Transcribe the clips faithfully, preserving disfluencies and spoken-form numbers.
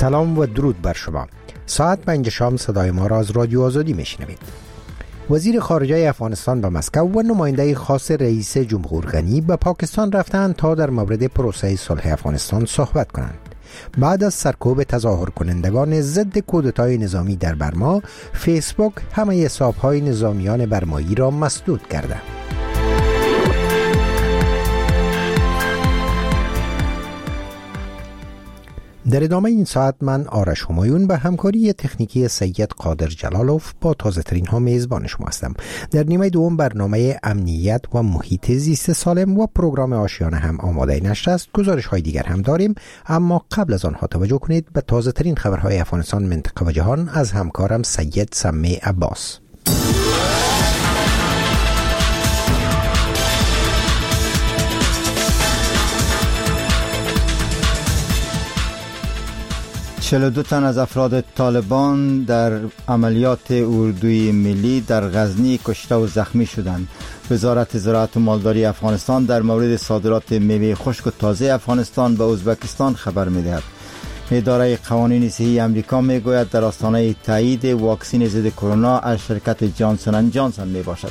سلام و درود بر شما. ساعت پنج شام صدای ما را از رادیو آزادی میشنوید. وزیر خارجه افغانستان به مسکو و نماینده خاص رئیس جمهور غنی به پاکستان رفتند تا در مورد پروسه صلح افغانستان صحبت کنند. بعد از سرکوب تظاهر کنندگان ضد کودتای نظامی در برما، فیسبوک همه حساب‌های نظامیان برمایی را مسدود کرده. در ادامه این ساعت من آرش همایون به همکاری تکنیکی سید قادر جلالوف با تازه ترین ها میزبان شما هستم. در نیمه دوم برنامه امنیت و محیط زیست سالم و پروگرام آشیانه هم آماده نشر است. گزارش های دیگر هم داریم، اما قبل از آنها توجه کنید به تازه ترین خبرهای افغانستان، منطقه و جهان از همکارم سید سمی عباس. چهل و دو تن از افراد طالبان در عملیات اردوی ملی در غزنی کشته و زخمی شدند. وزارت زراعت و مالداری افغانستان در مورد صادرات میوه خشک و تازه افغانستان به ازبکستان خبر می‌دهد. اداره قوانین صحی آمریکا میگوید در آستانه تایید واکسن ضد کرونا از شرکت جانسون اند جانسون میباشد.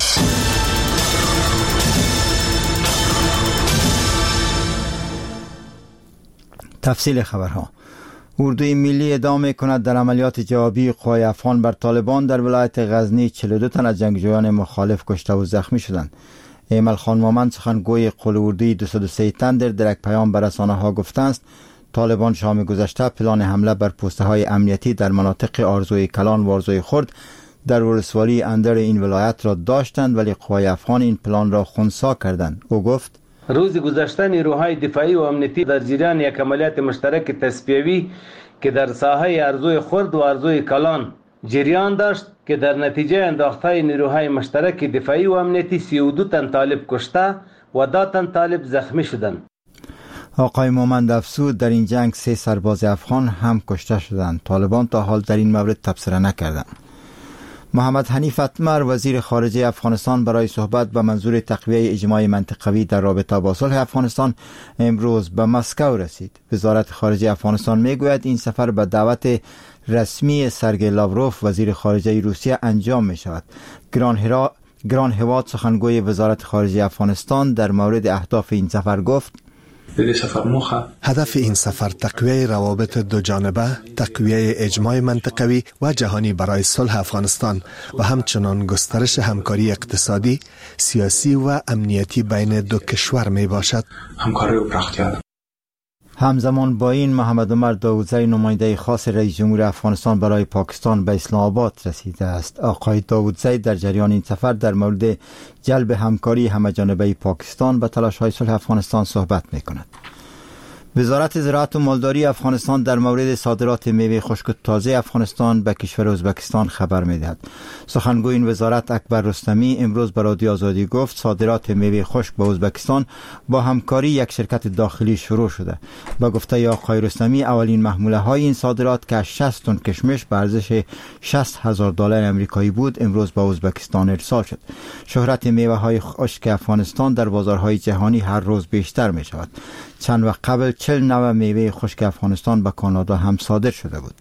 تفصیل خبرها. اردوی ملی ادامه کند در عملیات جوابی قوای افغان بر طالبان در ولایت غزنی. چهل و دو تن از جنگجویان مخالف کشته و زخمی شدند. ایمل خان مومند سخنگوی قول اردوی دویست و سی تن در یک پیام به رسانه‌ها گفته است طالبان شام گذشته پلان حمله بر پوسته های امنیتی در مناطق آرزوی کلان و آرزوی خرد در ولسوالی اندر این ولایت را داشتند، ولی قوای افغان این پلان را خنثی کردند. او گفت روز گذشته نیروهای دفاعی و امنیتی در جریان یک عملیات مشترک تصفیوی که در ساحه ارزوی خرد و ارزوی کلان جریان داشت که در نتیجه انداختهای نیروهای مشترک دفاعی و امنیتی سی و دو تن طالب کشته و دو تن طالب زخمی شدند. آقای مومند افزود در این جنگ سه سرباز افغان هم کشته شدند. طالبان تا حال در این مورد تبصره نکردند. محمد حنیف اتمر وزیر خارجه افغانستان برای صحبت به منظور تقویه اجماع منطقوی در رابطه با صلح افغانستان امروز به مسکو رسید. وزارت خارجه افغانستان میگوید این سفر به دعوت رسمی سرگئی لاوروف وزیر خارجه روسیه انجام می شود. گران هرا گران هواد سخنگوی وزارت خارجه افغانستان در مورد اهداف این سفر گفت هدف این سفر تقویه روابط دو جانبه، تقویه اجماع منطقوی و جهانی برای صلح افغانستان و همچنان گسترش همکاری اقتصادی، سیاسی و امنیتی بین دو کشور می باشد. همکاری و پراختیا. همزمان با این محمد عمر داودزی نماینده خاص رئیس جمهور افغانستان برای پاکستان به اسلام آباد رسیده است. آقای داودزی در جریان این سفر در مورد جلب همکاری همه‌جانبه پاکستان به تلاش‌های صلح افغانستان صحبت می‌کند. وزارت زراعت و مالداری افغانستان در مورد صادرات میوه خشک و تازه افغانستان به کشور ازبکستان خبر می‌دهد. سخنگوی این وزارت اکبر رستمی امروز به رادیو آزادی گفت صادرات میوه خشک به ازبکستان با همکاری یک شرکت داخلی شروع شده. با گفته آقای رستمی اولین محموله های این صادرات که شصت تن کشمش به ارزش شصت هزار دلار آمریکایی بود امروز به ازبکستان ارسال شد. شهرت میوه های خشک افغانستان در بازارهای جهانی هر روز بیشتر می شود. چند وقت قبل چهل نوع میوه خشک افغانستان به کانادا هم صادر شده بود.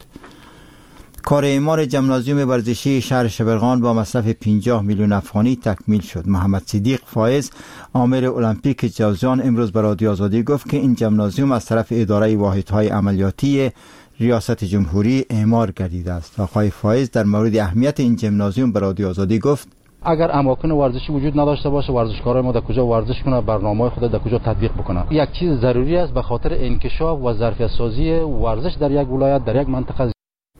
کار اعمار ژیمنازیوم ورزشی شهر شبرغان با مصرف پنجاه میلیون افغانی تکمیل شد. محمد صدیق فایز آمر المپیک جوزجان امروز به رادیو آزادی گفت که این ژیمنازیوم از طرف اداره واحدهای عملیاتی ریاست جمهوری اعمار گردیده است. آقای فایز در مورد اهمیت این ژیمنازیوم به رادیو آزادی گفت اگر اماکن ورزشی وجود نداشته باشه ورزشکارای ما در کجا ورزش کنه، برنامه‌های خود در کجا تطبیق بکنه. یک چیز ضروری است به خاطر انکشاف و ظرفیت سازی ورزش در یک ولایت در یک منطقه.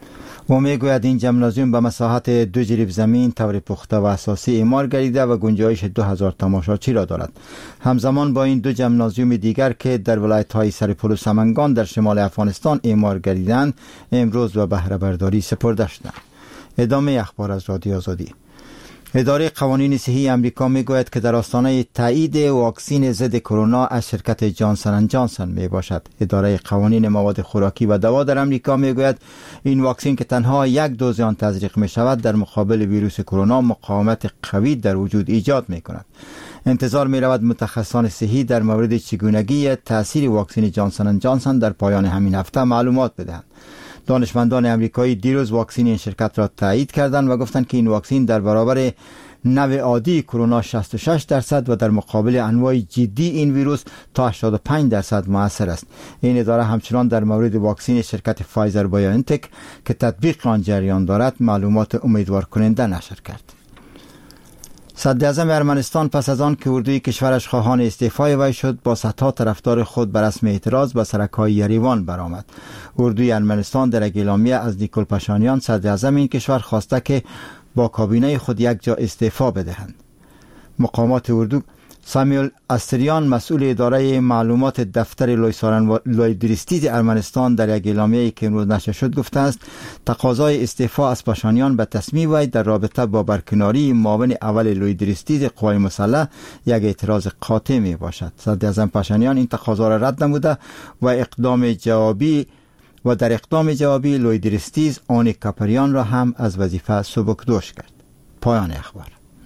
و میگوید این ژیمنازیوم به مساحت دو جریب زمین طور پخته و اساسی اعمار گردیده و گنجایش دو هزار تماشاچی را دارد. همزمان با این دو ژیمنازیوم دیگر که در ولایت‌های سرپل و سمنگان در شمال افغانستان اعمار گردیدند امروز به بهره برداری سپرده شدند. ادامه اخبار از رادیو آزادی. اداره قوانین صحی آمریکا میگوید که در آستانه تایید واکسن ضد کرونا از شرکت جانسون اند جانسون می باشد. اداره قوانین مواد خوراکی و دوا در آمریکا میگوید این واکسن که تنها یک دوز آن تزریق می شود در مقابل ویروس کرونا مقاومت قوی در وجود ایجاد می کند. انتظار می رود متخصصان صحی در مورد چگونگی تأثیر واکسن جانسون اند جانسون در پایان همین هفته معلومات بدهند. دانشمندان امریکایی دیروز واکسن این شرکت را تایید کردند و گفتند که این واکسن در برابر نوع عادی کرونا شصت و شش درصد و در مقابل انواع جدی این ویروس تا هشتاد و پنج درصد مؤثر است. این اداره همچنان در مورد واکسن شرکت فایزر بایوانتک که تطبیق آن جریان دارد معلومات امیدوار کننده نشر کرد. صدر اعظم ارمنستان پس از آن که اردوی کشورش خواهان استعفای وی شد با صدها طرفدار خود به رسم اعتراض به سرک‌های یریوان برآمد. اردوی ارمنستان در یک اعلامیه از نیکول پاشانیان صدر اعظم این کشور خواسته که با کابینه خود یک جا استعفا بدهند. مقامات اردو سامیول استریان مسئول اداره معلومات دفتر لویسارن لویدریستیز ارمنستان در یک اعلامیه‌ای که امروز نشر شد گفته است تقاضای استعفا از پاشانیان به تصمیم وی در رابطه با برکناری معاون اول لویدریستیز قوای مسلح یک اعتراض قاطع می باشد. صدر اعظم پاشانیان این تقاضا را رد نموده و اقدام جوابی و در اقدام جوابی لویدریستیز آنی کپریان را هم از وظیفه سبکدوش کرد. پایان اخبار.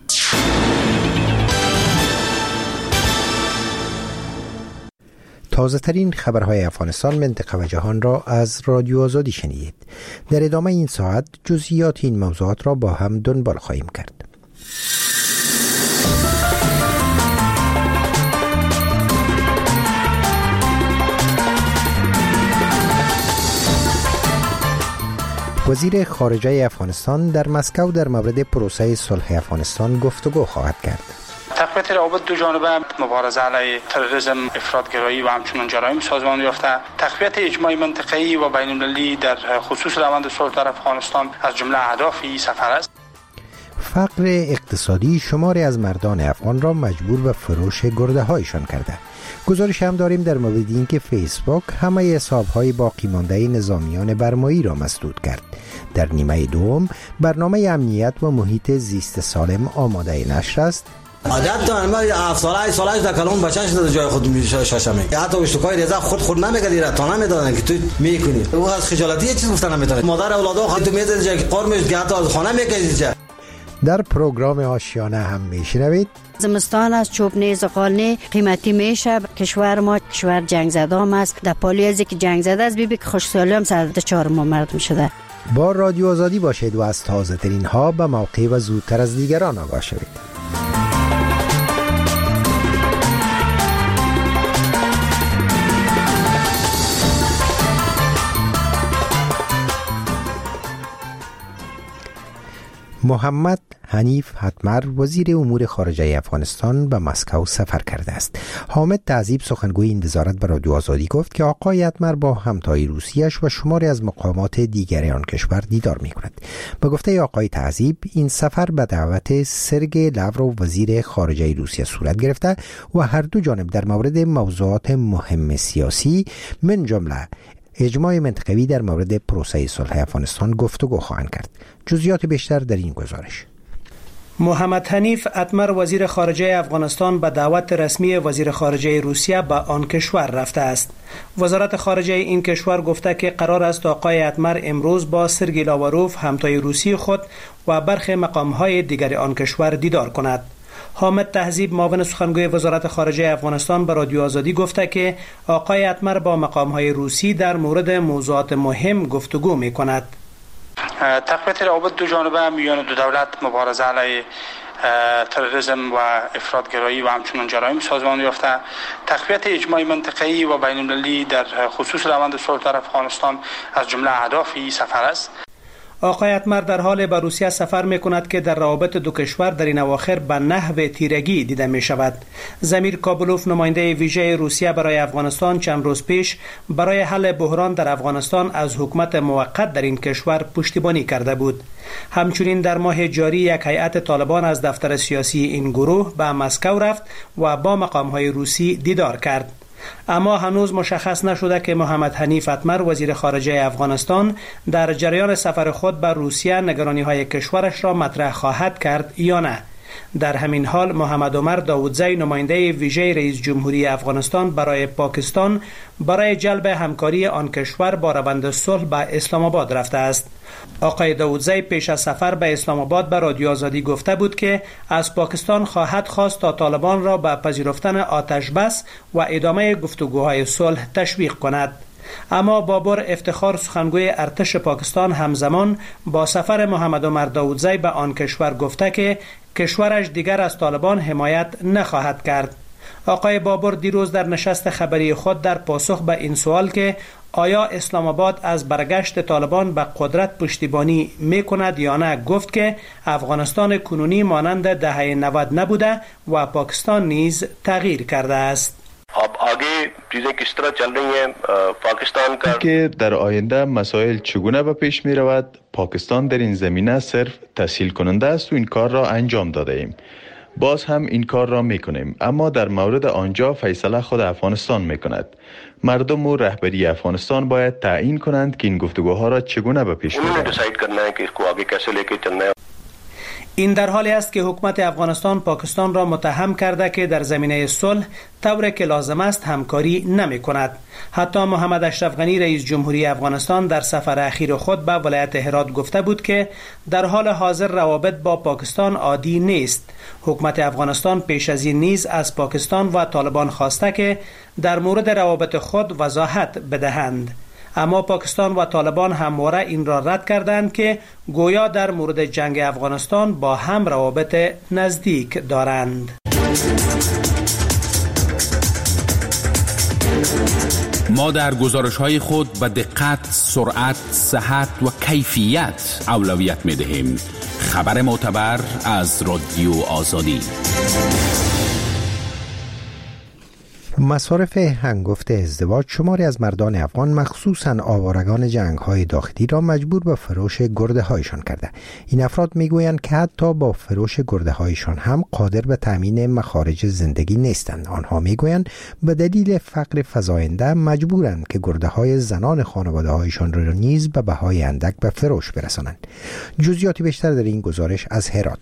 تازه ترین خبرهای افغانستان، منطقه و جهان را از رادیو آزادی شنیدید. در ادامه این ساعت جزئیات این موضوعات را با هم دنبال خواهیم کرد. وزیر خارجه افغانستان در مسکو در مورد پروسه صلح افغانستان گفتگو خواهد کرد. تقویت روابط دو جانبه، مبارزه علیه تروریسم، افراطگرایی و همچنین جرایم سازمان یافته، تقویت اجماع منطقه‌ای و بین‌المللی در خصوص روند صلح در افغانستان از جمله اهداف این سفر است. فقر اقتصادی شماری از مردان افغان را مجبور به فروش گرده هایشان کرده. گزارش هم داریم در مورد اینکه فیسبوک همه حساب‌های باقی مانده نظامیان برمایی را مسدود کرد. در نیمه دوم برنامه امنیت و محیط زیست سالم آماده نشر است. عادت دارم ما هفت ساله سالش در کلام بچه‌ش در جای خود میشاشه میگه حتی اشتکای رضا خود خود نمیگه دیره تا نمیدونن که تو میکنی او از خجالتی چیز گفتن نمیتونه مادر اولادو خود تو میذاره جای قرم میشه حتی از خانه میکشی. در پروگرام آشیانه هم میشنوید زمستان از چوب نیز قالنی قیمتی میشه. کشور ما کشور جنگ زده هم است. در پالی ازی که جنگ زده است بیبی که خوش سالی هم صد چهار ما مردم شده. با رادیو آزادی باشید و از تازه ترین ها به موقع و زودتر از دیگران آگاه شوید. محمد حنیف حتمر وزیر امور خارجه افغانستان به مسکو سفر کرده است. حامد تعذیب سخنگوی این وزارت به رادیو آزادی گفت که آقای حتمر با همتای روسیه‌اش و شماری از مقامات دیگر آن کشور دیدار می‌کند. به گفته آقای تعذیب این سفر به دعوت سرگئی لاوروف وزیر خارجه روسیه صورت گرفته و هر دو جانب در مورد موضوعات مهم سیاسی من جمله اجماع منطقوی در مورد پروسه صلح افغانستان گفتگو خواهند کرد. جزئیات بیشتر در این گزارش. محمد حنیف حتمر وزیر خارجه افغانستان به دعوت رسمی وزیر خارجه روسیه به آن کشور رفته است. وزارت خارجه این کشور گفته که قرار است آقای حتمر امروز با سرگئی لاوروف همتای روسی خود و برخی مقام‌های دیگر آن کشور دیدار کند. حامد تعذیب معاون سخنگوی وزارت خارجه افغانستان به رادیو آزادی گفته که آقای حتمر با مقام‌های روسی در مورد موضوعات مهم گفتگو می‌کند. تقویت روابط دو جانبه میان دو دولت، مبارزه علیه تروریسم و افراطگرایی و همچنین جرایم سازمان یافته، تقویت اجماع منطقه‌ای و بین‌المللی در خصوص روند صلح در افغانستان از جمله اهداف این سفر است. آقای حتمر در حال به روسیه سفر می کند که در روابط دو کشور در این اواخر به نحو تیرگی دیده می شود. زمیر کابلوف نماینده ویژه روسیه برای افغانستان چند روز پیش برای حل بحران در افغانستان از حکومت موقت در این کشور پشتیبانی کرده بود. همچنین در ماه جاری یک هیئت طالبان از دفتر سیاسی این گروه به مسکو رفت و با مقام‌های روسی دیدار کرد. اما هنوز مشخص نشده که محمد حنیف حتمر وزیر خارجه افغانستان در جریان سفر خود به روسیه نگرانی‌های کشورش را مطرح خواهد کرد یا نه. در همین حال محمد عمر داودزی نماینده ویژه رئیس جمهوری افغانستان برای پاکستان برای جلب همکاری آن کشور با روند صلح به اسلام آباد رفته است. آقای داودزی پیش از سفر به اسلام آباد به رادیو آزادی گفته بود که از پاکستان خواهد خواست تا طالبان را به پذیرفتن آتش بس و ادامه گفتگوهای صلح تشویق کند. اما بابر افتخار سخنگوی ارتش پاکستان همزمان با سفر محمد عمر داودزی به آن کشور گفته که کشورش دیگر از طالبان حمایت نخواهد کرد. آقای بابر دیروز در نشست خبری خود در پاسخ به این سوال که آیا اسلام آباد از برگشت طالبان به قدرت پشتیبانی می کند یا نه گفت که افغانستان کنونی مانند دهه نود نبوده و پاکستان نیز تغییر کرده است. अब आगे चीजें किस तरह चल रही हैं पाकिस्तान का که در آینده مسائل چگونه به پیش می رود، پاکستان در این زمینه صرف تسهیل کننده است و این کار را انجام داده ایم. باز هم این کار را می کنیم، اما در مورد آنجا فیصله خود افغانستان می کند. مردم و رهبری افغانستان باید تعیین کنند که این گفتگوها را چگونه به پیش ببرند. این در حالی است که حکومت افغانستان پاکستان را متهم کرده که در زمینه صلح طوری که لازم است همکاری نمی کند. حتی محمد اشرف غنی رئیس جمهوری افغانستان در سفر اخیر خود به ولایت هرات گفته بود که در حال حاضر روابط با پاکستان عادی نیست. حکومت افغانستان پیش از این نیز از پاکستان و طالبان خواسته که در مورد روابط خود وضاحت بدهند. اما پاکستان و طالبان همواره این را رد کردند که گویا در مورد جنگ افغانستان با هم روابط نزدیک دارند. ما در گزارش‌های خود به دقت، سرعت، صحت و کیفیت اولویت می‌دهیم. خبر معتبر از رادیو آزادی. مصارف هنگفت ازدواج شماری از مردان افغان مخصوصاً آوارگان جنگ‌های داخلی را مجبور به فروش گرده‌هایشان کرده. این افراد می‌گویند که حتی با فروش گرده‌هایشان هم قادر به تامین مخارج زندگی نیستند. آنها می‌گویند به دلیل فقر فزاینده مجبورند که گرده‌های زنان خانواده‌هایشان را نیز به بهای اندک به فروش برسانند. جزئیات بیشتر در این گزارش از هرات.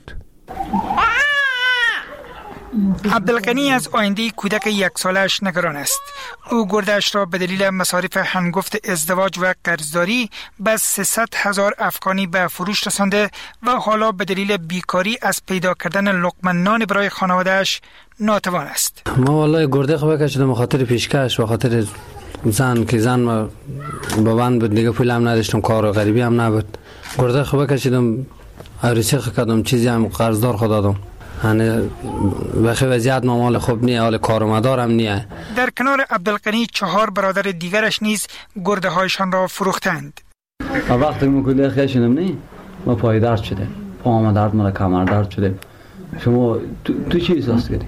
عبدالغنی از آینده کودک یک سالش نگران است. او گردش را به دلیل مصارف هنگفت ازدواج و قرضداری به سیصد هزار افغانی به فروش رسانده و حالا به دلیل بیکاری از پیدا کردن لقمه نان برای خانواده‌اش ناتوان است. ما والله گرده خواه کشیدم به خاطر پیشکش، به خاطر زن که زن ما با من بود، دیگه پول هم نداشتم، کار و غریبی هم نبود. گرده خواه کشیدم، عروسی کردم، چیزی هم قرضدار خود دادم. هنه بخی وضعیت مامال خوب نیه، حال کارمدارم نیه. در کنار عبدالغنی چهار برادر دیگرش نیز گرده هایشان را فروختند. وقتی ما کلیه خیلی شدم نی ما پای درد شده، پاهم درد مال کمر درد شده. شما تو, تو چی احساس کردی؟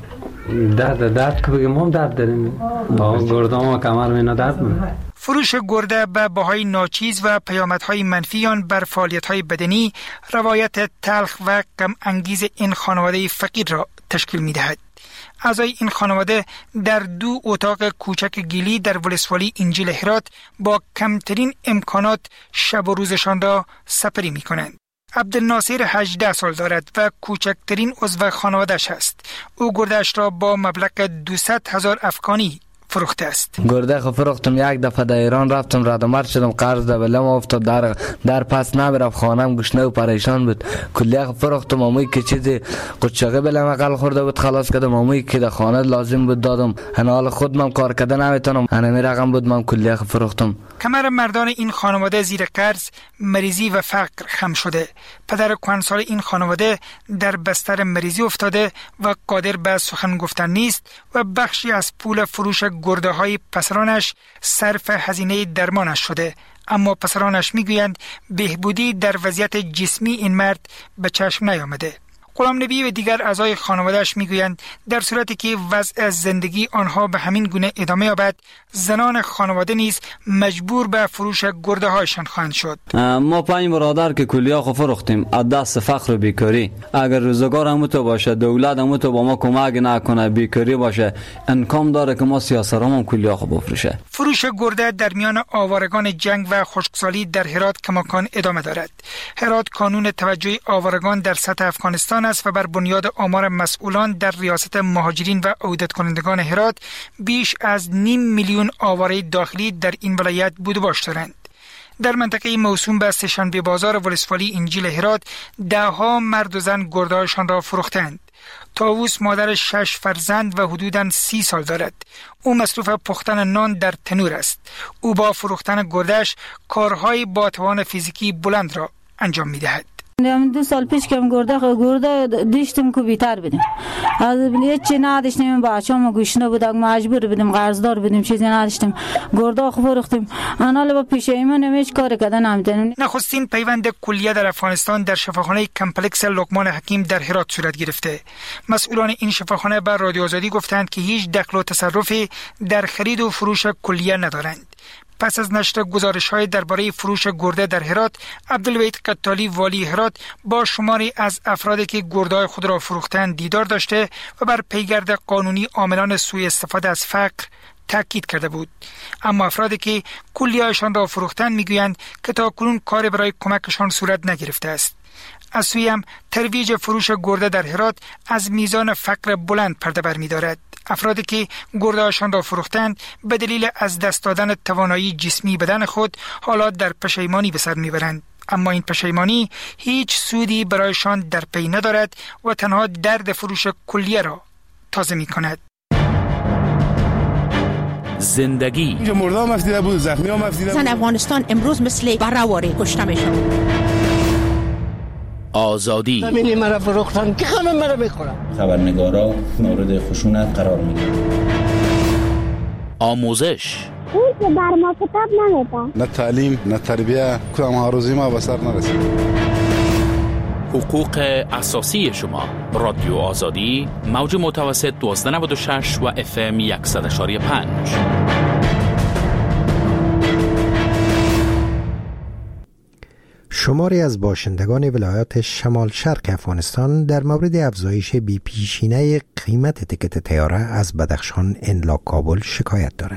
درد درد که بگم ما هم درد داریم. گرده ما کمر مینا درد میکنه. فروش گرده به بهای ناچیز و پیامدهای منفی آن بر فعالیت‌های بدنی روایت تلخ و غم انگیز این خانواده فقیر را تشکیل می‌دهد. اعضای این خانواده در دو اتاق کوچک گیلی در ولسوالی انجیل هرات با کمترین امکانات شب و روزشان را سپری می‌کنند. عبدالناصر هجده سال دارد و کوچکترین عضو خانواده‌اش است. او گرده‌اش را با مبلغ دویست هزار افغانی فروخته است. گرده خو فروختم، یک دفعه در ایران رفتم، رد و مرد شدم، قرض ده بلم افتاد، در در پس نمیرم، خانم گشنه و پریشان بود. کلیه خو فروختم، اموی که چیزی قچقه بلم اقل خورده بود خلاص کردم، اموی که در خانه لازم بود دادم، حال خود من کار کردن نمیتونم، همین رقم بود من کلیه خو فروختم. کمر مردان این خانواده زیر قرض، مریضی و فقر خم شده. پدر کهنسال این خانواده در بستر مریضی افتاده و قادر به سخن گفتن نیست و بخشی از پول فروش گرده های پسرانش صرف هزینه درمانش شده. اما پسرانش میگویند بهبودی در وضعیت جسمی این مرد به چشم نیامده. غلام نبی و دیگر اعضای خانواده‌اش میگویند در صورتی که وضع زندگی آنها به همین گونه ادامه یابد، زنان خانواده نیز مجبور به فروش گرده هایشان خواهند شد. ما پنج برادر که کلیا خو فروختیم از دست فقر و بیکاری. اگر روزگار هم تو باشه، دولت هم تو با ما کمک نکنه، بیکاری باشه، امکان داره که ما سیاسترامون کلیا خو بفروشه. فروش گرده در میان آوارگان جنگ و خشکسالی در هرات کماکان ادامه دارد. هرات کانون توجه آوارگان در سطح افغانستان امکان است و بر بنیاد آمار مسئولان در ریاست مهاجرین و عودت کنندگان هرات بیش از نیم میلیون آواره داخلی در این ولایت بود و باش دارند. در منطقه موسوم به سه‌شنبه بازار ولسوالی انجیل هرات ده ها مرد و زن گرده‌هایشان را فروختند. طاووس مادر شش فرزند و حدوداً سی سال دارد. او مصروف پختن نان در تنور است. او با فروختن گرده‌اش کارهای با توان فیزیکی بلند را انجام می‌دهد. دو سال پیش که گرده گرده داشتم که بیتر بدیم از چی نداشتیم بچه‌ام گوشنه بودم مجبور بودیم قرضدار بودیم چیزی نداشتیم گرده فروختیم انا با پیشیمون هیچ کاری کردن نمی‌تونیم. نخستین پیوند کلیه در افغانستان در شفاخانه کمپلکس لقمان حکیم در هرات صورت گرفته. مسئولان این شفاخانه بر رادیو آزادی گفتند که هیچ دخل و تصرفی در خرید و فروش کلیه ندارند. پس از نشر گزارش‌های درباره فروش گرده در هرات، عبدالوحید قتالی والی هرات با شماری از افرادی که گرده‌های خود را فروختند دیدار داشته و بر پیگرد قانونی عاملان سوء استفاده از فقر تاکید کرده بود. اما افرادی که کلیه‌هایشان را فروختند میگویند که تاکنون کاری برای کمکشان صورت نگرفته است. از سوی هم ترویج فروش گرده در هرات از میزان فقر بلند پرده برمی‌دارد. افرادی که گرده‌هاشان را فروختند به دلیل از دست دادن توانایی جسمی بدن خود حالا در پشیمانی به سر میبرند. اما این پشیمانی هیچ سودی برایشان در پی ندارد و تنها درد فروش کلیه را تازه می کند. زندگی مردم مفیده بود، زخمی ها مفیده بود. زن افغانستان امروز مثل برآوری کشته میشن. آزادی زمینی مرا فروختن که همه مرا میخورن. خبرنگارا مورد خشونت قرار میگیرن. آموزش اون که بر ما کتاب نمیده. نه تعلیم نه تربیه کدام هاروزی ما به سر نرسید. حقوق اساسی شما. رادیو آزادی موج متوسط دوازده نود و شش و اف ام صد و یک و پنج. شماری از باشندگان ولایات شمال شرق افغانستان در مورد افزایش بی پیشینه قیمت تکت طیاره از بدخشان الا کابل شکایت دارند.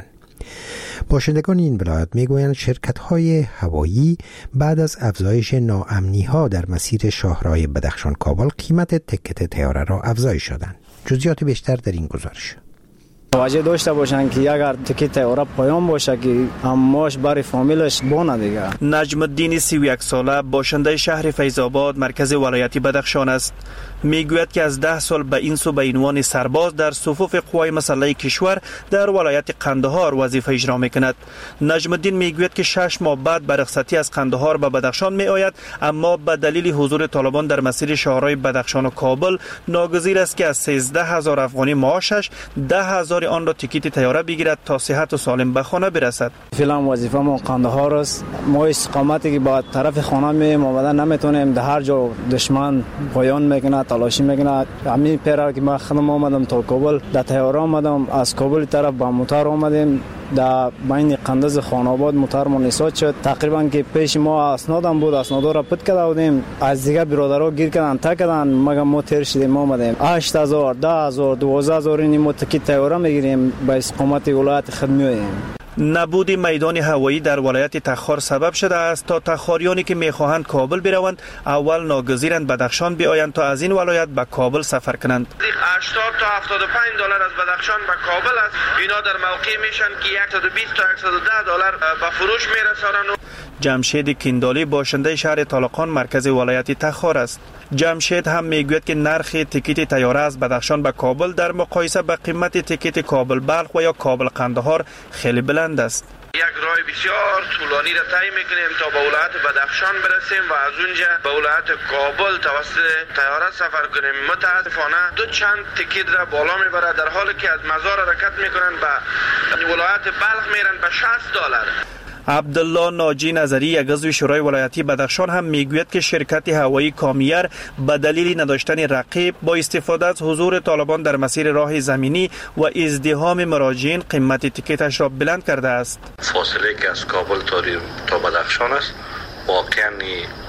باشندگان این ولایت میگویند شرکت‌های هوایی بعد از افزایش ناامنی‌ها در مسیر شاهراه بدخشان کابل قیمت تکت طیاره را افزایش دادند. جزئیات بیشتر در این گزارش. توجه داشته باشن که اگر تکت طیاره پایان باشه که اماش برای فامیلش بونه دیگه. نجم الدین سی و یک ساله باشنده شهر فیض آباد مرکز ولایت بدخشان است. میگوید که از ده سال به این سو به عنوان سرباز در صفوف قوای مسلح کشور در ولایت قندهار وظیفه اجرا میکند. نجم الدین میگوید که شش ماه بعد به رخصتی از قندهار به بدخشان می آید، اما به دلیل حضور طالبان در مسیر شاهراه بدخشان و کابل ناگزیر است که از سیزده هزار افغانی معاشش ده هزار آن را تیکت طیاره بگیرد تا صحت و سالم به خانه برسد. فعلا وظیفه ما قندهار است. ما استقامتی که با طرف خانه می آمدن نمیتونیم، در هر جا دشمن پایان میکنه تلاشی میکنه. همین پیرا که ما خدمت آمدم تا کابل، در طیاره آمدم، از کابل طرف با موتور آمدیم، در بین قندز خاناباد موتور ما نسات شد. تقریبا که پیش ما اسنادم بود، اسنادا را پت کرده بودیم، از دیگه برادرها گیر کردن تا کردن، مگه ما تیر شدیم آمدیم. هشت هزار ده هزار دوازده هزار این ما تکت طیاره میگیریم با استقامت ولایت خدمتیم. نبود میدان هوایی در ولایت تخار سبب شده است تا تخاریانی که میخواهند کابل بروند اول ناگزیرند بدخشان بیایند تا از این ولایت به کابل سفر کنند. هشتاد تا هفتاد و پنج دلار از بدخشان به کابل است. اینا در موقع میشن که صد و بیست تا صد و ده دلار به فروش میرسانند. جمشید کیندالی باشنده شهر طالقان مرکز ولایت تخار است. جمشید هم میگوید که نرخ تیکت طیاره از بدخشان به کابل در مقایسه با قیمت تیکت کابل بلخ و یا کابل قندهار خیلی بلند است. یک راه بسیار طولانی را طی میکنیم تا به ولایت بدخشان برسیم و از اونجا به ولایت کابل توسط طیاره سفر کنیم. متاسفانه دو چند تیکت را بالا میبره، در حالی که از مزار حرکت میکنن به ولایت بلخ میرن به شصت دلار. عبدالله ناجی نظری یک عضو شورای ولایتی بدخشان هم میگوید که شرکت هوایی کامیر به دلیل نداشتن رقیب با استفاده از حضور طالبان در مسیر راه زمینی و ازدحام مراجعین قیمت تیکتش را بلند کرده است. فاصله که از کابل تا بدخشان است واقعا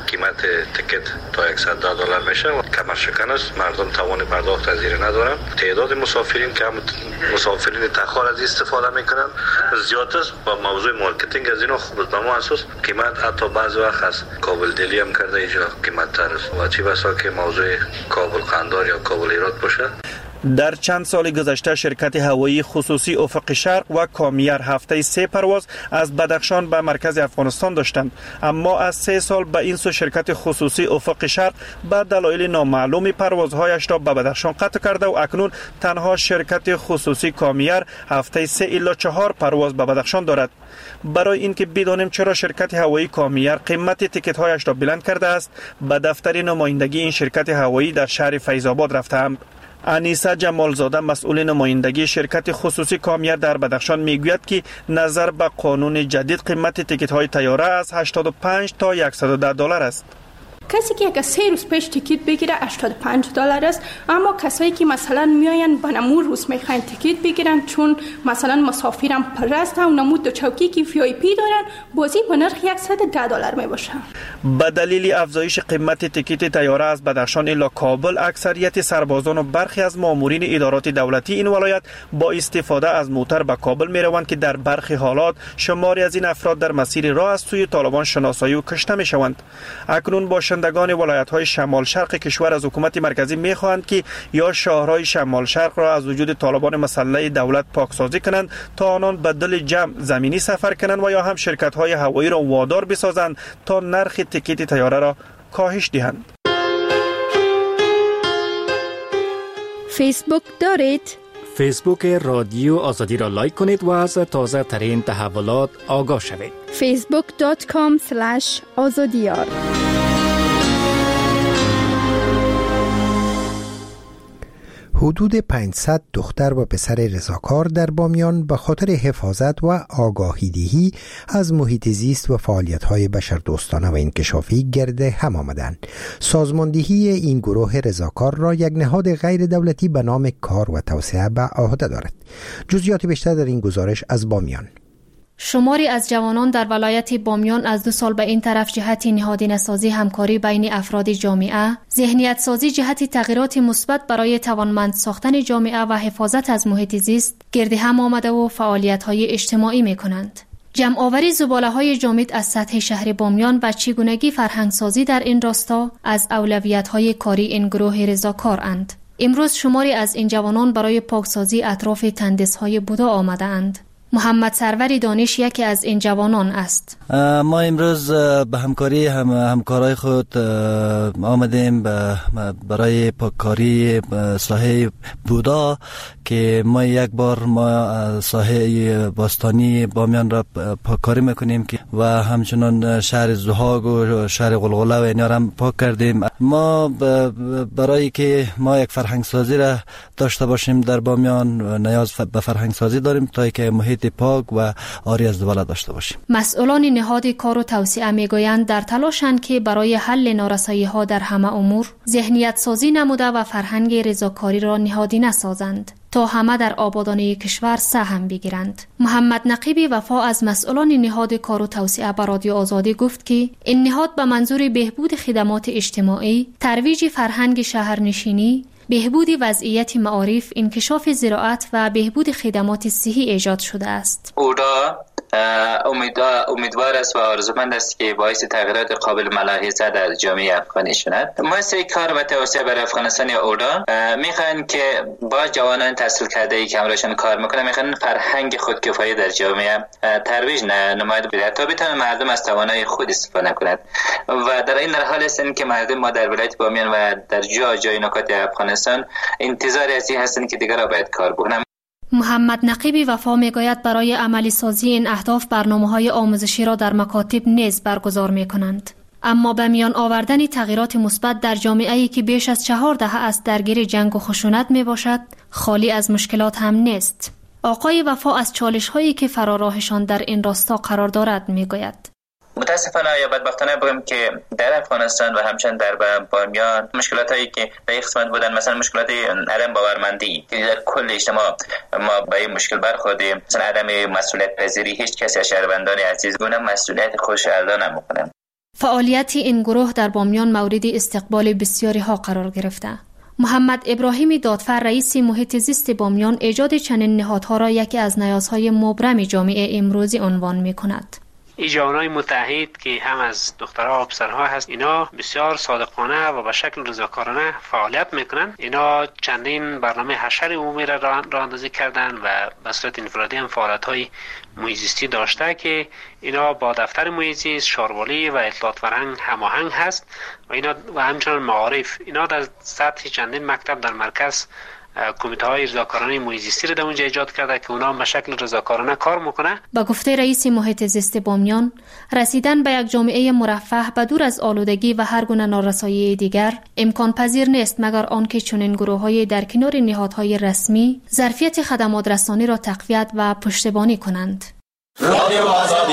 قیمت تیکت تا صد و ده دلار میشه و کمر شکن است. مردم توان پرداخت از این ندارن. تعداد مسافرین که هم مسافرین تخار از استفاده میکنن زیاد است. با موضوع مارکتینگ از اینا خوب به ما اساس قیمت حتی بعضی وقت از کابل دلی هم کرده اینجا قیمت تر است و چی بسا که موضوع کابل قندار یا کابل هرات باشه. در چند سال گذشته شرکت هوایی خصوصی افق شرق و کامیار هفته سه پرواز از بدخشان به مرکز افغانستان داشتند، اما از سه سال به این سو شرکت خصوصی افق شرق به دلایل نامعلوم پروازهایش را به بدخشان قطع کرده و اکنون تنها شرکت خصوصی کامیار هفته سه الی چهار پرواز به بدخشان دارد. برای اینکه بدانیم چرا شرکت هوایی کامیار قیمت تیکت هایش را بلند کرده است، به دفتر نمایندگی این شرکت هوایی در شهر فیض‌آباد رفتم. انیسه جمالزاده مسئول نمایندگی شرکت خصوصی کامیار در بدخشان میگوید که نظر به قانون جدید قیمت تیکت های طیاره از هشتاد و پنج تا صد و ده دلار است. کسی که اگه سه روز پیش تیکت بگیره هشتاد و پنج دلار است، اما کسایی که مثلا میاین به نمو روز میخواین تیکت بگیرن چون مثلا مسافرم پر است و نمو دو چوکی که وی آی پی دارن بازی به نرخ صد و ده دلار میباشه. به دلیل افزایش قیمت تیکت طیاره از بدخشان الی کابل، اکثریت سربازان و برخی از مامورین ادارات دولتی این ولایت با استفاده از موتر به کابل میروند که در برخی حالات شماری از این افراد در مسیر راه از سوی طالبان شناسایی و کشته میشوند. اکنون با باشندگان ولایت‌های شمال شرق کشور از حکومت مرکزی می‌خواهند که یا شهرهای شمال شرق را از وجود طالبان مسلح دولت پاکسازی کنند تا آنان به دل جمع زمینی سفر کنند و یا هم شرکت‌های هوایی را وادار بسازند تا نرخ تیکت طیاره را کاهش دهند. فیسبوک دارید؟ فیسبوک رادیو آزادی را لایک کنید و از تازه ترین تحولات آگاه شوید. فیسبوک دات کام اسلش آزادیار. حدود پانصد دختر و پسر رضاکار در بامیان به خاطر حفاظت و آگاهی‌دهی از محیط زیست و فعالیت‌های بشردوستانه و انکشافی گرد هم آمدند. سازماندهی این گروه رضاکار را یک نهاد غیر دولتی به نام کار و توسعه به عهده دارد. جزئیات بیشتر در این گزارش از بامیان. شماری از جوانان در ولایت بامیان از دو سال به این طرف جهت نهادینه سازی همکاری بین افراد جامعه، ذهنیت سازی جهت تغییرات مثبت برای توانمند ساختن جامعه و حفاظت از محیط زیست گرد هم آمده و فعالیت‌های اجتماعی می‌کنند. جمع آوری زباله‌های جامد از سطح شهر بامیان و چگونگی فرهنگ سازی در این راستا از اولویت‌های کاری این گروه رضاکار اند. امروز شماری از این جوانان برای پاکسازی اطراف تندس‌های بودا آمده‌اند. محمد سرور دانش یکی از این جوانان است. ما امروز به همکاری هم همکارای خود آمدیم برای پاککاری ساحه بودا که ما یک بار ما ساحه باستانی بامیان را پاککاری میکنیم و همچنان شهر زهاگ و شهر غلغله و اینا را هم پاک کردیم. ما برای که ما یک فرهنگ سازی را داشته باشیم در بامیان نیاز به فرهنگ سازی داریم تا که محیط پاک و آری از زباله داشته باشیم. مسئولان نهاد کار و توسعه میگویند در تلاشند که برای حل نارسایی‌ها در همه امور ذهنیت سازی نموده و فرهنگ رضاکاری را نهادینه سازند تا همه در آبادانی کشور سهم بگیرند. محمد نقیبی وفا از مسئولان نهاد کار و توسعه به رادیو آزادی گفت که این نهاد به منظور بهبود خدمات اجتماعی، ترویج فرهنگ شهرنشینی، بهبود وضعیت معارف، انکشاف زراعت و بهبود خدمات صحی ایجاد شده است. اودا امیدوار است و آرزومند است که باعث تغییرات قابل ملاحظه در جامعه افغانی شود. مؤسسه کار و توسعه برای افغانستان یا اودا میخوان که با جوانان تحصیل کرده ای که همراهشان کار میکنن میخوان فرهنگ خودکفایی در جامعه ترویج نماید بده تا بتوان مردم از توانایی خود استفاده کنند و در این حال هستند که مردم ما در ولایت بامیان و در جا جای نقاط افغانستان انتظار از این هستند که دیگر را باید کار بکنند. محمد نقیبی وفا میگوید برای عملی سازی این اهداف برنامه‌های آموزشی را در مکاتب نیز برگزار میکنند. اما به میان آوردن تغییرات مثبت در جامعه‌ای که بیش از چهار دهه است درگیر جنگ و خشونت میباشد، خالی از مشکلات هم نیست. آقای وفا از چالش‌هایی که فراراهشان در این راستا قرار دارد میگوید. متاسفانه یا بدبختانه بگم که در افغانستان و همچنین در بامیان مشکلات هایی که به یک قسمت بودن، مثلا مشکلات عدم باورمندی که در کل اجتماع ما با این مشکل برخوردیم، مثلا عدم مسئولیت پذیری، هیچ کسی از شهروندان عزیز گونه مسئولیت خودش ادا نمیکنه. فعالیت این گروه در بامیان مورد استقبال بسیاری ها قرار گرفته. محمد ابراهیم دادفر رئیس محیط زیست بامیان ایجاد چنین نهادها را یکی از نیازهای مبرم جامعه امروزی عنوان می کند. این جوانای متحد که هم از دخترها و پسرها هست، اینا بسیار صادقانه و به شکل رضاکارانه فعالیت میکنن. اینا چندین برنامه حشر عمومی را راه اندازی کردن و به صورت انفرادی هم فعالیت‌های محیط داشته که اینا با دفتر محیط شاروالی و اطلاعات فرهنگ هماهنگ هست و اینا و همچنان معارف. اینا در سطح چندین مکتب در مرکز کمیته های رضاکارانه محیط زیستی را در اونجا ایجاد کرده که اونا به شکل رضاکارانه کار میکنه. با گفته رئیس محیط زیست بامیان، رسیدن به یک جامعه مرفه و دور از آلودگی و هر گونه نارسایی دیگر امکان پذیر نیست مگر آنکه چنین گروه‌های در کنار نهادهای رسمی ظرفیت خدمات رسانی را تقویت و پشتیبانی کنند. رادیو آزادی.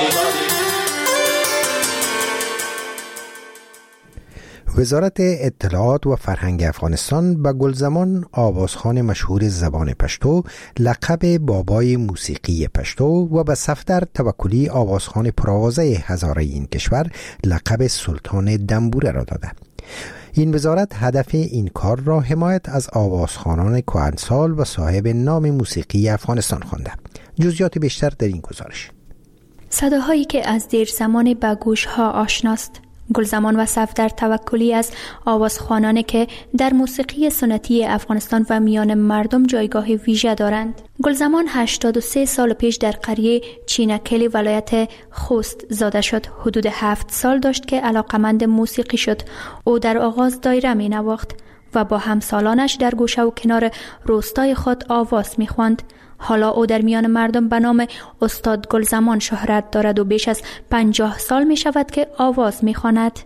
وزارت اطلاعات و فرهنگ افغانستان به گلزمان آوازخوان مشهور زبان پشتو لقب بابای موسیقی پشتو و به صفدر توکلی آوازخوان پرآوازه هزاره این کشور لقب سلطان دنبوره را داده. این وزارت هدف این کار را حمایت از آوازخوانان کهنسال و صاحب نام موسیقی افغانستان خوانده. جزئیات بیشتر در این گزارش. صداهایی که از دیر زمان به گوش‌ها آشناست. گلزمان و صفدر توکلی از آوازخوانانی که در موسیقی سنتی افغانستان و میان مردم جایگاه ویژه دارند. گلزمان هشتاد و سه سال پیش در قریه چینکلی ولایت خوست زاده شد. حدود هفت سال داشت که علاقمند موسیقی شد. او در آغاز دایره می نواخت و با همسالانش در گوشه و کنار روستای خود آواز می خواند. حالا او در میان مردم به نام استاد گلزمان شهرت دارد و بیش از پنجاه سال می شود که آواز می خواند.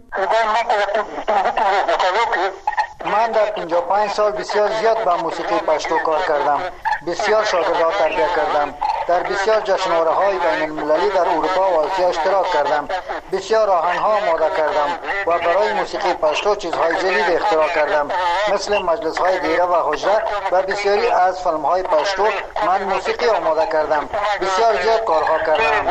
من در پنجاه و پنج سال بسیار زیاد با موسیقی پشتو کار کردم. بسیار شاگردان تربیت کردم. در بسیار جشنواره های بین المللی در اروپا و آسیا اشتراک کردم. بسیار آهنگ‌ها آماده کردم و برای موسیقی پشتو چیزهای جدید اختراع کردم، مثل مجلس‌های دیره و حجره و بسیاری از فیلم‌های پشتو من موسیقی آماده کردم. بسیار زیاد کارها کردم.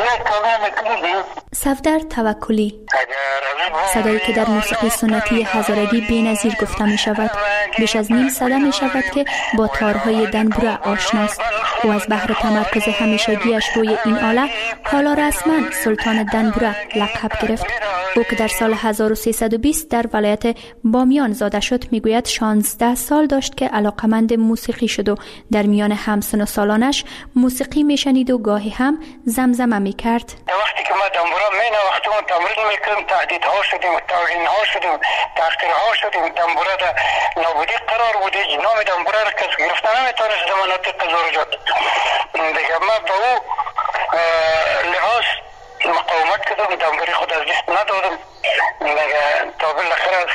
صفدر توکلی، صدایی که در موسیقی سنتی هزارگی بی‌نظیر گفته می شود. بیش از نیم سده می شود که با تارهای دنبوره آشناست. او از بحر تمرکز همیشگیش روی این آله حالا رسما سلطان دنبوره لقب گرفت. او که در سال هزار و سیصد و بیست در ولایت بامیان زاده شد میگوید شانزده سال داشت که علاقمند موسیقی شد و در میان همسن و سالانش موسیقی میشنید و گاهی هم زمزمه میکرد. وقتی که ما دنبوره مینواختیم و تمرین میکردیم، تهدیدها شدیم، توهینها شدیم، تحقیرها شدیم، دنبوره در نابودی قرار بود. نام دنبوره را کس گرفته نمیتونست زمانات قزارجات. دیگه ما با او لحاظ مقاومت کردم، دنبوری خود از دست ندادم. دیگه تا بالاخره از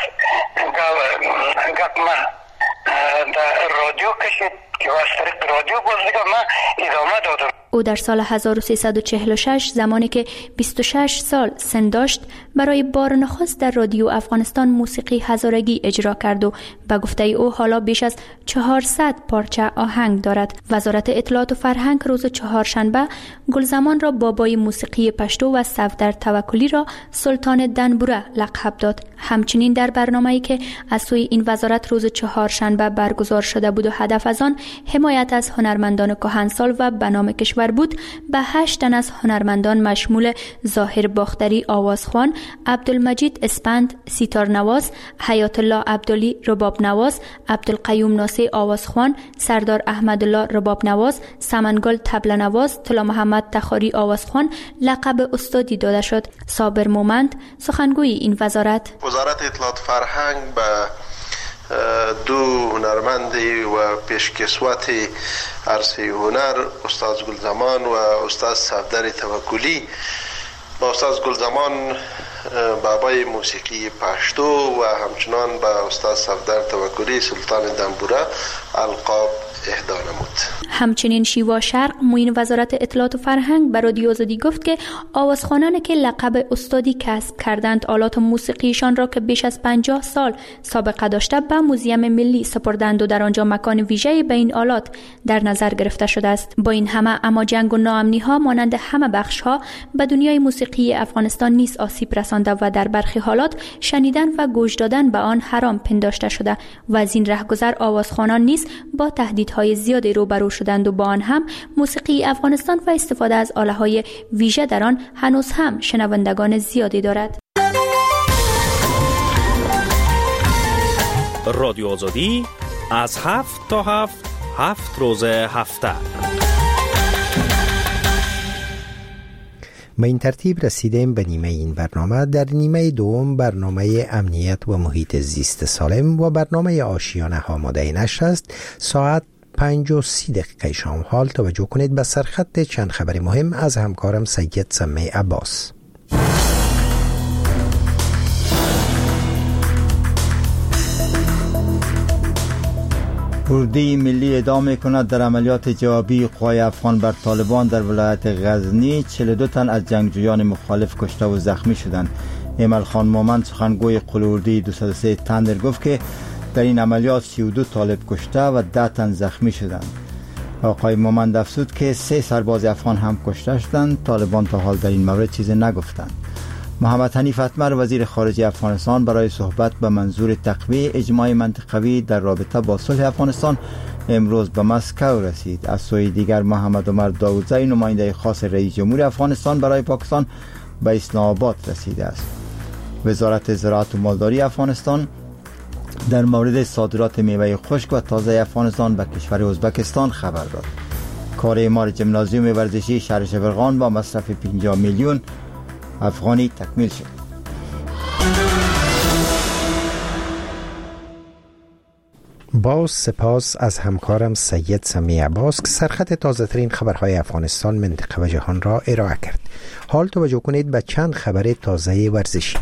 گپ ما در رادیو کشید که از طریق رادیو باز دیگه ما ادامه دادم. او در سال هزار و سیصد و چهل و شش زمانی که بیست و شش سال سن داشت برای بار نخست در رادیو افغانستان موسیقی هزارگی اجرا کرد و به گفته او حالا بیش از چهارصد پارچه آهنگ دارد. وزارت اطلاعات و فرهنگ روز چهارشنبه گلزمان را بابای موسیقی پشتو و صفدر توکلی را سلطان دنبوره لقب داد. همچنین در برنامه‌ای که از سوی این وزارت روز چهارشنبه برگزار شده بود و هدف از آن حمایت از هنرمندان کهنسال و به نام کشور بود، به هشت تن از هنرمندان مشمول ظاهر باختری آوازخوان، عبدالمجید اسپند سیتار نواز، حیات الله عبدالی رباب نواز، عبدالقیوم ناصی آوازخوان، سردار احمدالله رباب نواز، سمنگل طبله نواز، طلا محمد تخاری آوازخوان لقب استادی داده شد. صابر مومند سخنگوی این وزارت: وزارت اطلاعات فرهنگ به دو هنرمندی و پیشکسوت عرصه هنر، استاد گلزمان و استاد صفدر توکلی، با استاد گلزمان بابای موسیقی پشتو و همچنان با استاد صفدر توکلی سلطان دنبوره القاب اهدا نمود. همچنین شیوا شرق معین وزارت اطلاعات و فرهنگ به رادیو آزادی گفت که آوازخوانانی که لقب استادی کسب کردند آلات موسیقیشان را که بیش از پنجاه سال سابقه داشته به موزیم ملی سپردند و در آنجا مکان ویژه‌ای به این آلات در نظر گرفته شده است. با این همه اما جنگ و ناامنی ها مانند همه بخش ها به دنیای موسیقی موسیقی افغانستان نیز آسیب رسانده و در برخی حالات شنیدن و گوش دادن به آن حرام پنداشته شده و از این رهگذر آوازخوانان نیز با تهدیدهای زیادی روبرو شدند و با آن هم موسیقی افغانستان و استفاده از آله‌های ویژه در آن هنوز هم شنوندگان زیادی دارد. رادیو آزادی از هفت تا هفت هفت روز هفته. به این ترتیب رسیدیم به نیمه این برنامه. در نیمه دوم برنامه امنیت و محیط زیست سالم و برنامه آشیانه آماده نشر است. ساعت پنج و سی دقیقه شام. حال توجه کنید به سرخط چند خبر مهم از همکارم سید سمی عباس. اردوی ملی ادامه می‌کند در عملیات جوابی قوای افغان بر طالبان در ولایت غزنی. چهل و دو تن از جنگجویان مخالف کشته و زخمی شدند. ایمل خان مومند سخنگوی قل اردوی دویست و سه تندر گفت که در این عملیات سی و دو طالب کشته و ده تن زخمی شدند. آقای مومند افزود که سه سرباز افغان هم کشته شدند. طالبان تا حال در این مورد چیزی نگفتند. محمد حنیف اتمر وزیر خارجه افغانستان برای صحبت به منظور تقویت اجماع منطقوی در رابطه با صلح افغانستان امروز به مسکو رسید. از سوی دیگر محمد عمر داودزی نماینده خاص رئیس جمهور افغانستان برای پاکستان به اسلام آباد رسیده است. وزارت زراعت و مالداری افغانستان در مورد صادرات میوه خشک و تازه افغانستان به کشور ازبکستان خبر داد. کار اعمار ژیمنازیوم ورزشی شهر شبرغان با مصرف پنجاه میلیون افغانی تکمیل شد. باز سپاس از همکارم سید سمی عباس که سرخط تازه ترین خبرهای افغانستان، منطقه و جهان را ارائه کرد. حال توجه کنید به چند خبر تازه ورزشی.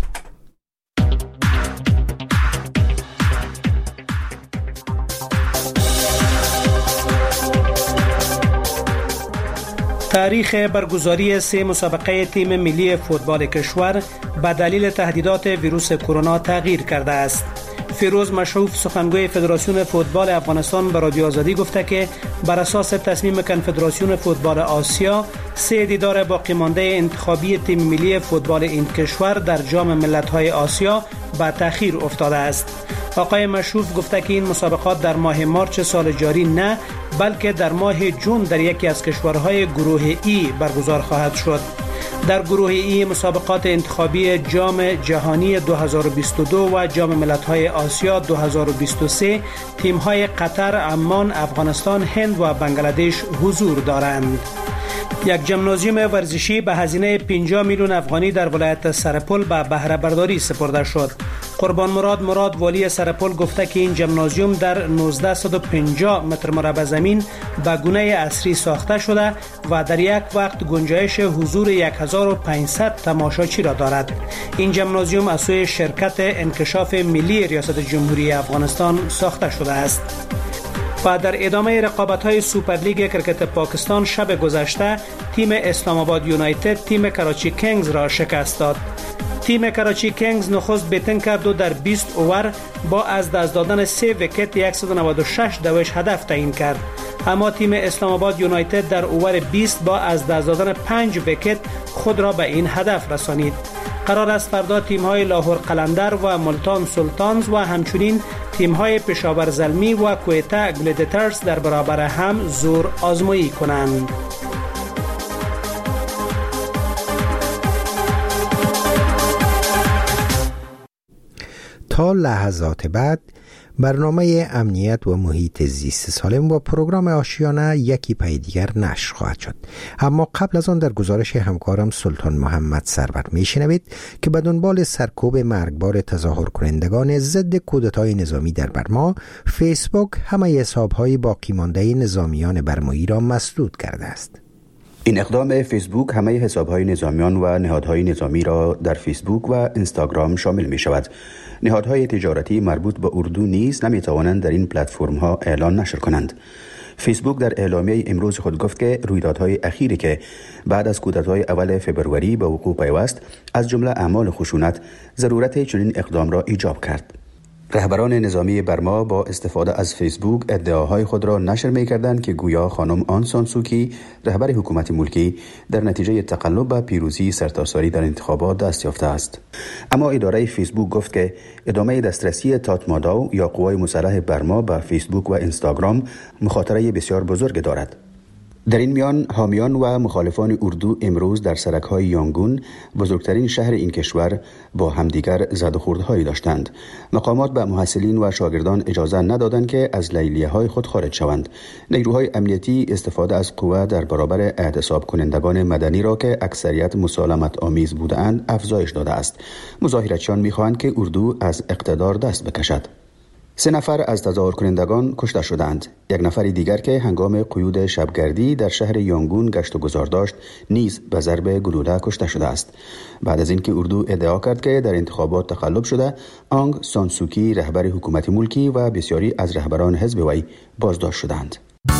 تاریخ برگزاری سه مسابقه تیم ملی فوتبال کشور به دلیل تهدیدات ویروس کرونا تغییر کرده است. فیروز مشروف سخنگوی فدراسیون فوتبال افغانستان به رادیو آزادی گفته که بر اساس تصمیم کنفدراسیون فوتبال آسیا سه دیدار باقی مانده انتخابی تیم ملی فوتبال این کشور در جام ملت‌های آسیا به تأخیر افتاده است. آقای مشروف گفته که این مسابقات در ماه مارچ سال جاری نه بلکه در ماه جون در یکی از کشورهای گروه ای برگزار خواهد شد. در گروه ای مسابقات انتخابی جام جهانی دو هزار و بیست و دو و جام ملت‌های آسیا دو هزار و بیست و سه تیم‌های قطر، عمان، افغانستان، هند و بنگلادش حضور دارند. یک ژیمنازیوم ورزشی به هزینه پنجاه میلیون افغانی در ولایت سرپل به بهره برداری سپرده شد. قربان مراد مراد والی سرپل گفته که این ژیمنازیوم در نوزده پنجاه متر مربع زمین به گونه عصری ساخته شده و در یک وقت گنجایش حضور هزار و پانصد تماشاچی را دارد. این ژیمنازیوم از سوی شرکت انکشاف ملی ریاست جمهوری افغانستان ساخته شده است. و در ادامه رقابت‌های سوپرلیگ کرکت پاکستان شب گذشته تیم اسلام آباد یونایتد تیم کراچی کینگز را شکست داد. تیم کراچی کینگز نخست بیتن کرد و در بیست اوور با از دست دادن سه ویکت صد و نود و شش دوش هدف تعیین کرد. اما تیم اسلام آباد یونایتد در اوور بیست با از دست دادن پنج ویکت خود را به این هدف رسانید. قرار است فردا تیم‌های لاهور قلندر و ملتان سلطانز و همچنین تیم‌های پشاور زلمی و کویتا گلیدیترز در برابر هم زور آزمایی کنند. تا لحظات بعد برنامه امنیت و محیط زیست سالم و پروگرام آشیانه یکی پای دیگر نشر خواهد شد. اما قبل از آن در گزارش همکارم سلطان محمد سرور میشنوید که به دنبال سرکوب مرگبار تظاهر کنندگان ضد کودتای نظامی در برما، فیسبوک همه حساب‌های باقی مانده نظامیان برمایی را مسدود کرده است. این اقدام فیسبوک همه حساب‌های نظامیان و نهادهای نظامی را در فیسبوک و اینستاگرام شامل می شود. نهادهای تجارتی مربوط به اردو نیز نمی توانند در این پلتفرم‌ها اعلان نشر کنند. فیسبوک در اعلامیه امروز خود گفت که رویدادهای اخیری که بعد از کودتای اول فبروری به وقوع پیوست، از جمله اعمال خشونت، ضرورت چنین اقدام را ایجاب کرد. رهبران نظامی برما با استفاده از فیسبوک ادعاهای خود را نشر می‌کردند که گویا خانم آن سان سوکی رهبر حکومت ملکی در نتیجه تقلب به پیروزی سرتاسری در انتخابات دست یافته است. اما اداره فیسبوک گفت که ادامه دسترسی تاتماداو یا قوای مسلح برما به فیسبوک و اینستاگرام مخاطره بسیار بزرگ دارد. در این میان حامیان و مخالفان اردو امروز در سرک‌های یانگون، بزرگترین شهر این کشور، با همدیگر زد و خوردهایی داشتند. مقامات به محصلین و شاگردان اجازه ندادند که از لیلیه‌های خود خارج شوند. نیروهای امنیتی استفاده از قوه در برابر اعتصاب کنندگان مدنی را که اکثریت مسالمت آمیز بودند افزایش داده است. مظاهرتچیان می‌خواهند که اردو از اقتدار دست بکشد. سه نفر از تظاهر کنندگان کشته شدند. یک نفر دیگر که هنگام قیود شبگردی در شهر یانگون گشت و گذار داشت نیز به ضرب گلوله کشته شده است. بعد از اینکه اردو ادعا کرد که در انتخابات تقلب شده، آنگ سان سوکی رهبر حکومت ملکی و بسیاری از رهبران حزب وی بازداشت شدند.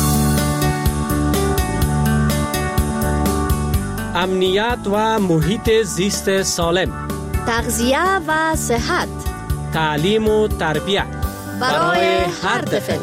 امنیت و محیط زیست سالم، تغذیه و صحت، تعلیم و تربیت برای هر طفل.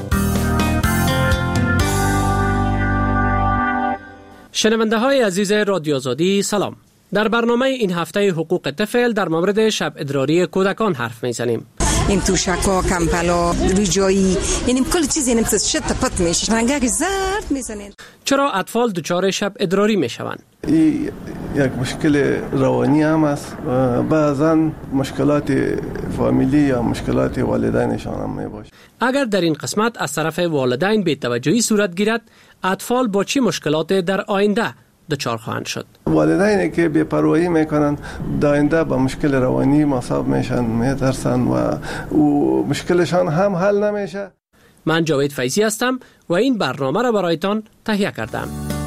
شنونده های عزیز رادیو آزادی سلام. در برنامه این هفته حقوق طفل در مورد شب ادراری کودکان حرف میزنیم. این توشکا، کمپلا، رجایی، یعنی کل چیزی نمیشه شت پت میشه. رنگک زرد میزنین. چرا اطفال دچار شب ادراری میشوند؟ این یک مشکل روانی هم است. بعضا مشکلات فامیلی یا مشکلات والدینشان هم میباشه. اگر در این قسمت از طرف والدین بی‌توجهی صورت گیرد، اطفال با چی مشکلات در آینده دچار خواهند شد؟ والدینی که بی‌پروايی میکنن در آینده با مشکل روانی مصاب میشن، میترسن و او مشکلشان هم حل نمیشه. من جاوید فیضی هستم و این برنامه را برایتان تهیه کردم.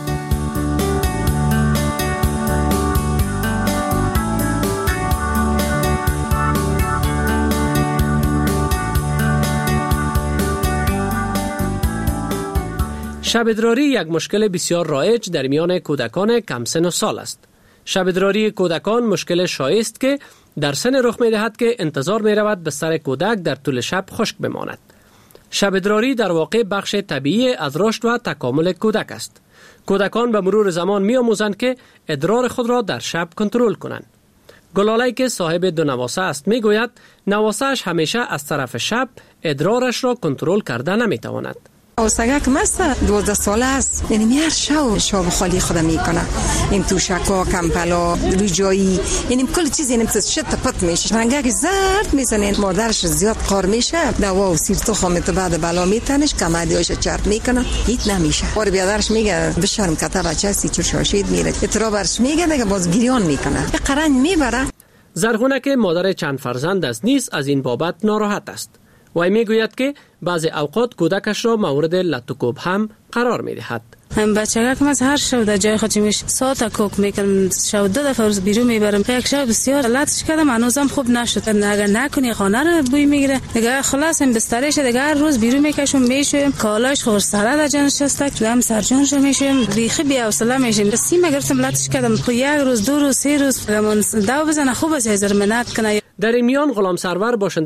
شب ادراری یک مشکل بسیار رایج در میان کودکان کم سن و سال است. شب ادراری کودکان مشکل شایع است که در سن رخ می دهد که انتظار می رود به سر کودک در طول شب خشک بماند. شب ادراری در واقع بخش طبیعی از رشد و تکامل کودک است. کودکان به مرور زمان می آموزند که ادرار خود را در شب کنترل کنند. گلاله که صاحب دو نواسه است می گوید نواسه‌اش همیشه از طرف شب ادرارش را کنترل کرده نمی تواند. اوسگک مست دوازده ساله است، یعنی میار شو شو خالی خودم میکنه. این توشکا، کمپلا، رجایی، یعنی کل چیزی نمیشه شت پت میشه. رنگک زرد میزنه. مادرش زیاد قار میشه، دوا و سیر تخم تو بعد بالا میتنش کمادیاش چرت میکنه، هیچ نمیشه. اور بیادرش میگه بشرم کتا بچه سی چور شاشید میره. اترابرش میگه دیگه باز گریان میکنه. قرن میبره. زرغونه که مادر چند فرزند است نیز از این بابت ناراحت است. وی میگوید که بعضی اوقات کودکش را مورد لط و کوب هم قرار میدهد. هم بچگک من هر شب در جای خودم میش ساعت کوک میکنم، شب دو دفعه روز بیرون میبرم. یک شب بسیار لطش کردم، هنوزم خوب نشد. اگر نکنی خانه رو بوی میگیره دیگه، خلاص هم بسترش دیگه هر روز بیرون میکشم میشم، کالاش خور سره در جانش است، هم سرجانش میشم، بیخی بی حوصله میشم. سیم گرفتم لطش کردم، خو یک روز دو روز سه روز من دو بزنه خوب از هزار منت کنه. در این میان غلام سرور باشند